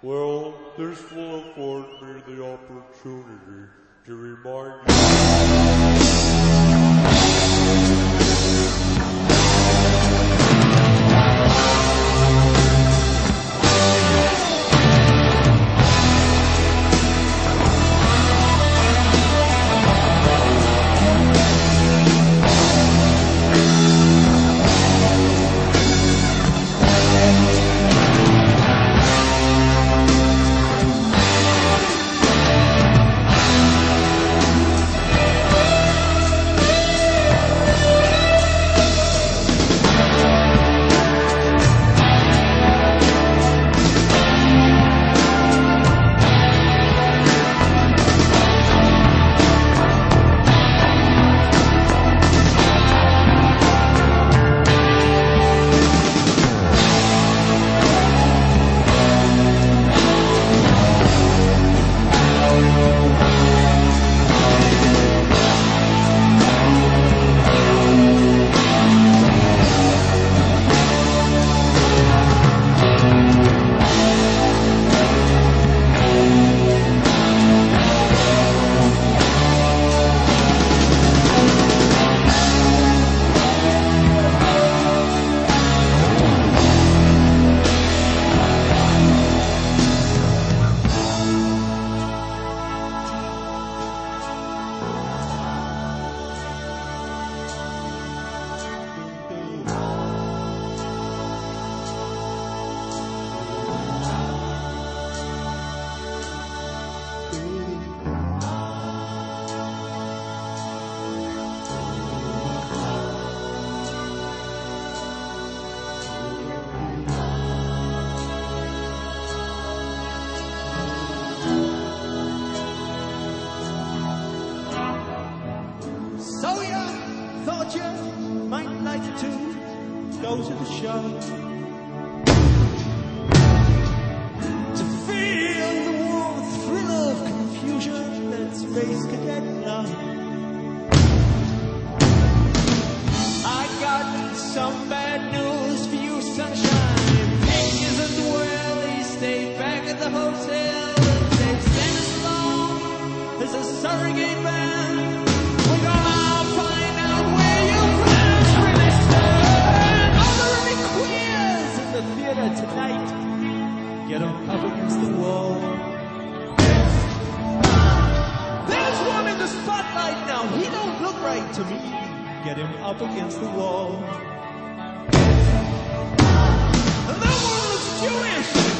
Well, this will afford me the opportunity to remind you. So you thought you might like to go to the show, to feel the warm thrill of confusion that's Space Cadet love. I got some bad news for you, sunshine. Pink isn't well, he stayed back at the hotel, and they've sent us along as a surrogate band. We're gonna find out where your friends really stand. Are there any queers in the theater tonight? Get 'em up against the wall. There's one in the spotlight now. He don't look right to me. Get him up against the wall. And that one looks Jewish.